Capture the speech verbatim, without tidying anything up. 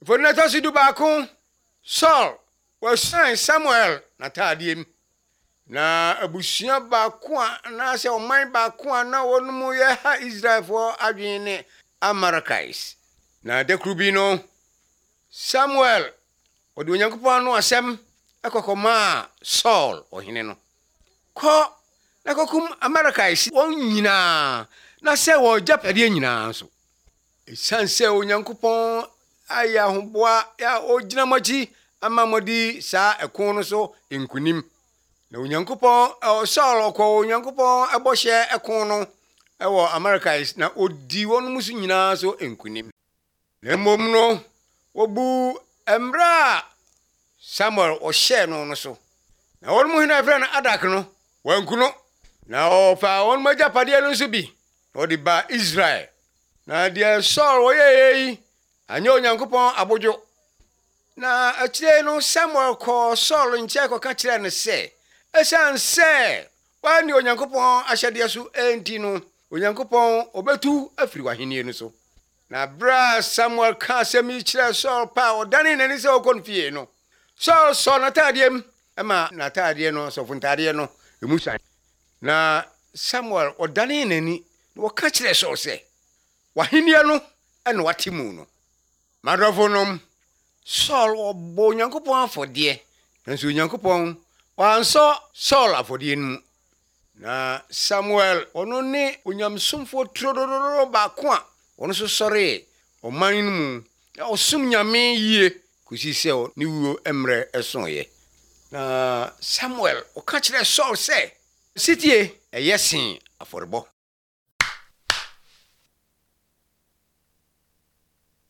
For Natas do baako, Saul was signed Samuel Natadiem. Na abusia baako na se oman baako na wonmu ye ha Israel for adwene Amarakais. Na dekrubi no Samuel odi Onyankopɔn no asɛm akokoma Saul ohene no. Ko na kokum Amarakais won nyina na se wo japade nyina so. Esan se Onyankopɔn aya hoboa ya ogina machi ama modi sa ekon no so enkunim. Na Onyankopɔn o Saul ko Onyankopɔn ebɔhye ekon no ewo Amarakais na odi won musu nyina so enkunim. Na mom no obu emra Samuel o hye no no so. Na won mu hina frɛ no Adak no wankuno. Na o fa won majapade no so bi. O di ba Israel. Na dia Saul o ye anya Onyankopɔn abodwo. Na akire no Samuel ko Saul nche ko ka kire ne se esan se wani Onyankopɔn ahyɛde so enti no Onyankopɔn obetu afiri wahenie no so. Na bra Samuel ka semi kire Saul pa odane nani se okonfie no. Saul so natadiem ama natadie no so funtade no emusan. Na Samuel odane nani no ka kire Saul se wahenie no ene watimu no. Madrafonom Saul obo Onyankopɔn afɔde nso Onyankopɔn wanso Saul afɔde nu. Na Samuel ono ne onyamsomfo trododoro baako a ono so sɔre ɔman no mu ya ɔsom nyame yie kusi sɛ ne wuo emre ɛsonye. Na Samuel ɔka kyerɛ Saul sɛ sitie ɛyɛ sen afɔrebɔ.